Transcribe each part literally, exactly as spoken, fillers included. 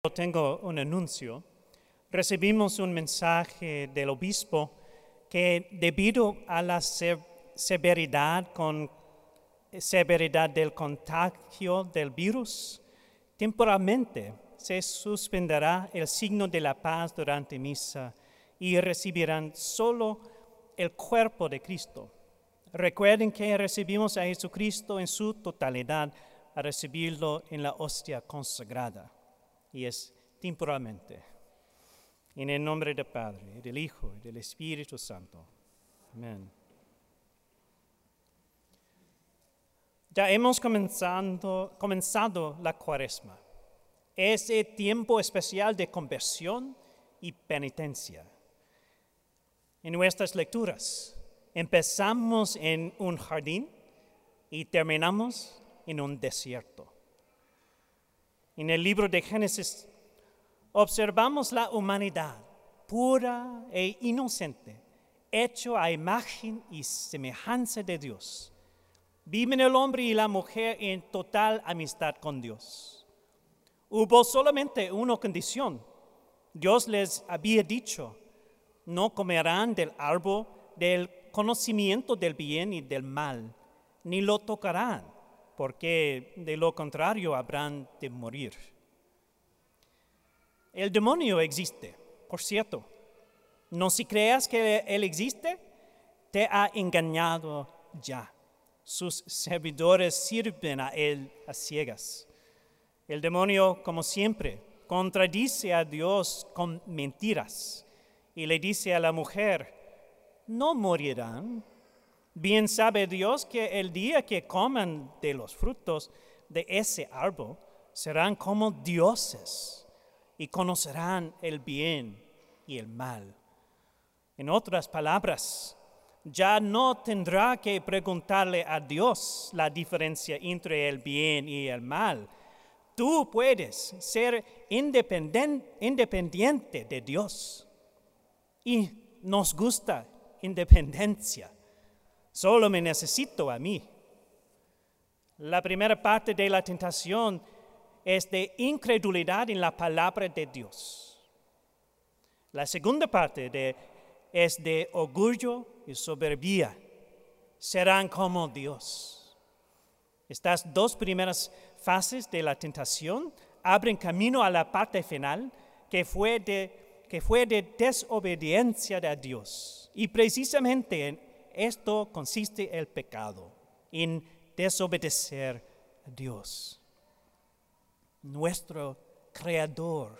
Tengo un anuncio. Recibimos un mensaje del obispo que debido a la severidad, con, severidad del contagio del virus, temporalmente se suspenderá el signo de la paz durante misa y recibirán solo el cuerpo de Cristo. Recuerden que recibimos a Jesucristo en su totalidad a recibirlo en la hostia consagrada. Y es temporalmente. En el nombre del Padre, y del Hijo, y del Espíritu Santo. Amén. Ya hemos comenzado, comenzado la Cuaresma. Ese tiempo especial de conversión y penitencia. En nuestras lecturas, empezamos en un jardín y terminamos en un desierto. En el libro de Génesis observamos la humanidad pura e inocente, hecho a imagen y semejanza de Dios. Viven el hombre y la mujer en total amistad con Dios. Hubo solamente una condición. Dios les había dicho, no comerán del árbol del conocimiento del bien y del mal, ni lo tocarán, porque de lo contrario habrán de morir. El demonio existe, por cierto. No si creas que él existe, te ha engañado ya. Sus servidores sirven a él a ciegas. El demonio, como siempre, contradice a Dios con mentiras y le dice a la mujer, no morirán. Bien sabe Dios que el día que coman de los frutos de ese árbol, serán como dioses y conocerán el bien y el mal. En otras palabras, ya no tendrá que preguntarle a Dios la diferencia entre el bien y el mal. Tú puedes ser independente, independiente de Dios. Y nos gusta independencia. Solo me necesito a mí. La primera parte de la tentación es de incredulidad en la palabra de Dios. La segunda parte de, es de orgullo y soberbia. Serán como Dios. Estas dos primeras fases de la tentación abren camino a la parte final que fue de, que fue de desobediencia a Dios. Y precisamente en esto consiste el pecado, en desobedecer a Dios, nuestro Creador.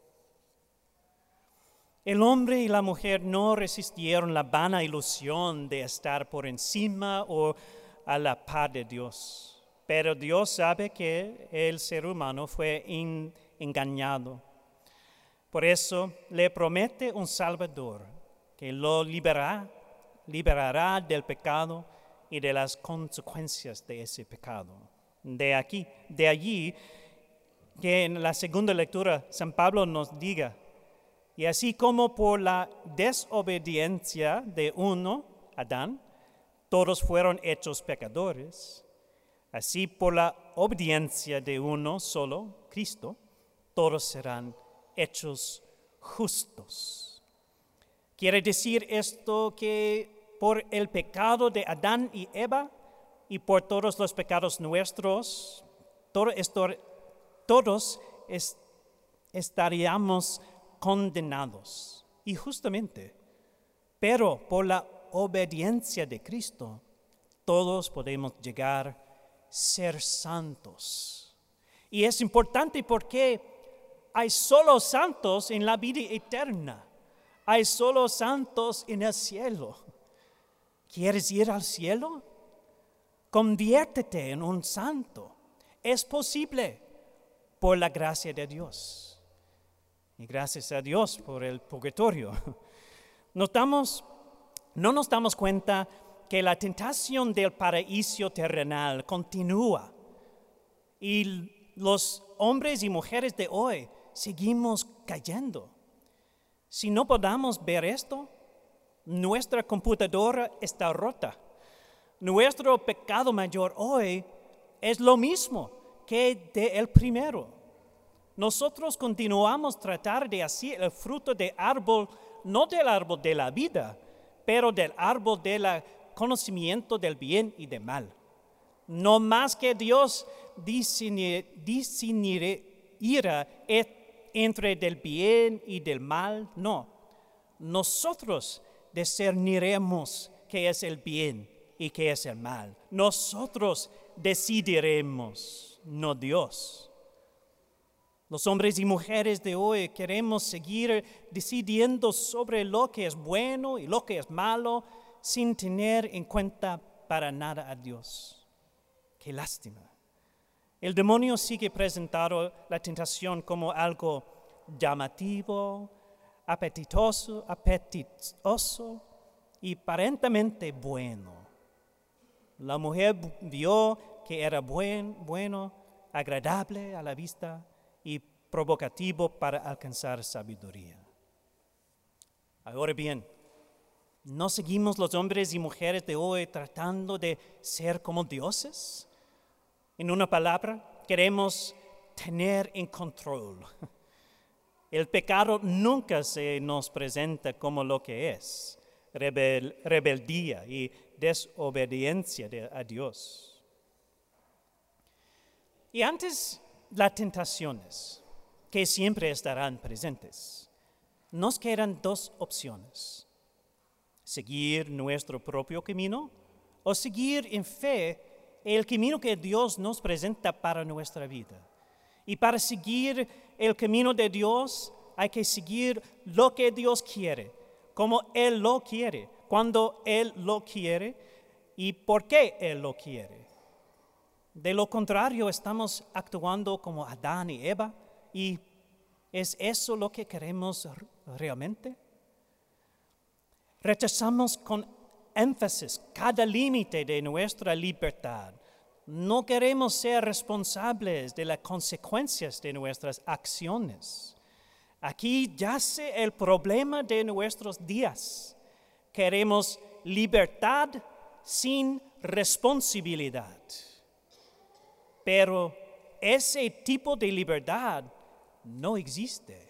El hombre y la mujer no resistieron la vana ilusión de estar por encima o a la par de Dios, pero Dios sabe que el ser humano fue in- engañado. Por eso le promete un Salvador que lo liberará liberará del pecado y de las consecuencias de ese pecado. De aquí, de allí que en la segunda lectura San Pablo nos diga, y así como por la desobediencia de uno, Adán, todos fueron hechos pecadores, así por la obediencia de uno solo, Cristo, todos serán hechos justos. Quiere decir esto que por el pecado de Adán y Eva y por todos los pecados nuestros, todo esto, todos es, estaríamos condenados, injustamente. Pero por la obediencia de Cristo, todos podemos llegar a ser santos. Y es importante porque hay solo santos en la vida eterna. Hay solo santos en el cielo. ¿Quieres ir al cielo? Conviértete en un santo. Es posible por la gracia de Dios. Y gracias a Dios por el purgatorio. Notamos, no nos damos cuenta que la tentación del paraíso terrenal continúa. Y los hombres y mujeres de hoy seguimos cayendo. Si no podamos ver esto, nuestra computadora está rota. Nuestro pecado mayor hoy es lo mismo que el primero. nosotros continuamos a tratar de hacer el fruto del árbol, no del árbol de la vida, pero del árbol del conocimiento del bien y del mal. No más que Dios discernirá entre del bien y del mal, no. Nosotros discerniremos qué es el bien y qué es el mal. Nosotros decidiremos, no Dios. Los hombres y mujeres de hoy queremos seguir decidiendo sobre lo que es bueno y lo que es malo sin tener en cuenta para nada a Dios. ¡Qué lástima! El demonio sigue presentando la tentación como algo llamativo, apetitoso, apetitoso y aparentemente bueno. La mujer vio que era buen, bueno, agradable a la vista y provocativo para alcanzar sabiduría. Ahora bien, ¿no seguimos los hombres y mujeres de hoy tratando de ser como dioses? En una palabra, queremos tener en control. El pecado nunca se nos presenta como lo que es, rebel, rebeldía y desobediencia de, a Dios. Y antes las tentaciones, que siempre estarán presentes, nos quedan dos opciones: seguir nuestro propio camino o seguir en fe el camino que Dios nos presenta para nuestra vida. Y para seguir el camino de Dios hay que seguir lo que Dios quiere, como Él lo quiere, cuando Él lo quiere y por qué Él lo quiere. De lo contrario, estamos actuando como Adán y Eva, y ¿es eso lo que queremos realmente? Rechazamos con énfasis cada límite de nuestra libertad. No queremos ser responsables de las consecuencias de nuestras acciones. Aquí yace el problema de nuestros días. Queremos libertad sin responsabilidad. Pero ese tipo de libertad no existe.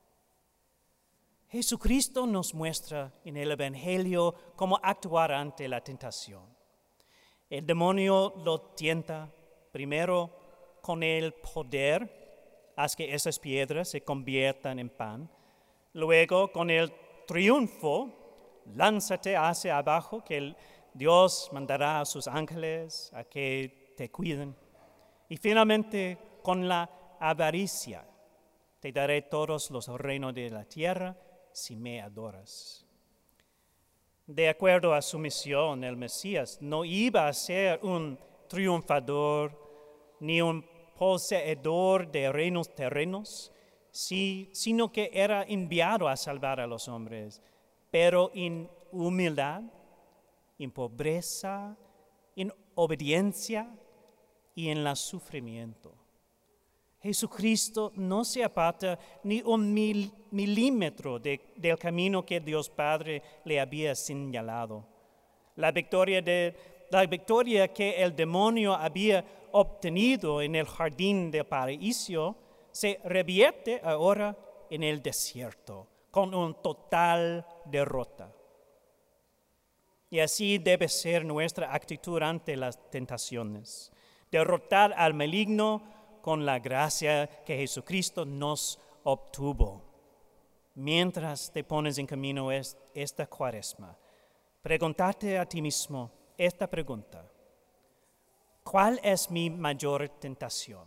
Jesucristo nos muestra en el Evangelio cómo actuar ante la tentación. El demonio lo tienta primero con el poder, haz que esas piedras se conviertan en pan. Luego con el triunfo, lánzate hacia abajo, que el Dios mandará a sus ángeles a que te cuiden. Y finalmente con la avaricia, te daré todos los reinos de la tierra si me adoras. De acuerdo a su misión, el Mesías no iba a ser un triunfador ni un poseedor de reinos terrenos, sí, sino que era enviado a salvar a los hombres, pero en humildad, en pobreza, en obediencia y en el sufrimiento. Jesucristo no se aparta ni un mil, milímetro de, del camino que Dios Padre le había señalado. La victoria, de, la victoria que el demonio había obtenido en el jardín del paraíso se revierte ahora en el desierto, con una total derrota. Y así debe ser nuestra actitud ante las tentaciones. Derrotar al maligno con la gracia que Jesucristo nos obtuvo. Mientras te pones en camino esta cuaresma, pregúntate a ti mismo esta pregunta: ¿cuál es mi mayor tentación?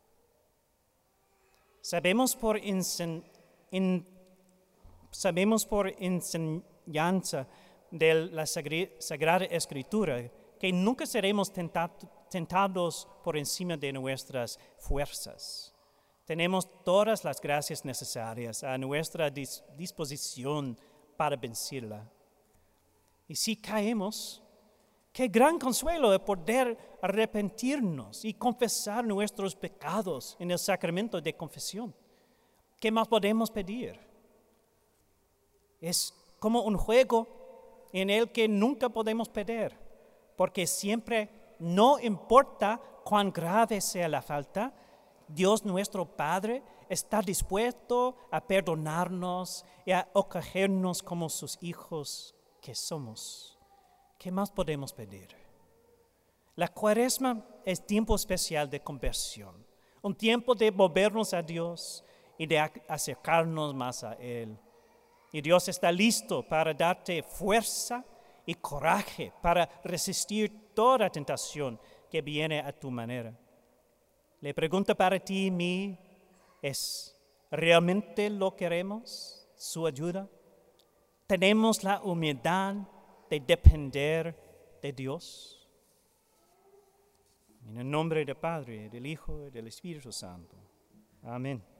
Sabemos por, ensen, en, sabemos por enseñanza de la Sagrada Escritura que nunca seremos tentados tentados por encima de nuestras fuerzas. Tenemos todas las gracias necesarias a nuestra dis- disposición para vencerla. Y si caemos, qué gran consuelo de poder arrepentirnos y confesar nuestros pecados en el sacramento de confesión. ¿Qué más podemos pedir? Es como un juego en el que nunca podemos perder, porque siempre, no importa cuán grave sea la falta, Dios nuestro Padre está dispuesto a perdonarnos y a acogernos como sus hijos que somos. ¿Qué más podemos pedir? La Cuaresma es tiempo especial de conversión, un tiempo de volvernos a Dios y de acercarnos más a Él. Y Dios está listo para darte fuerza y coraje para resistir toda tentación que viene a tu manera. La pregunta para ti y mí es, ¿realmente lo queremos, su ayuda? ¿Tenemos la humildad de depender de Dios? En el nombre del Padre, del Hijo y del Espíritu Santo. Amén.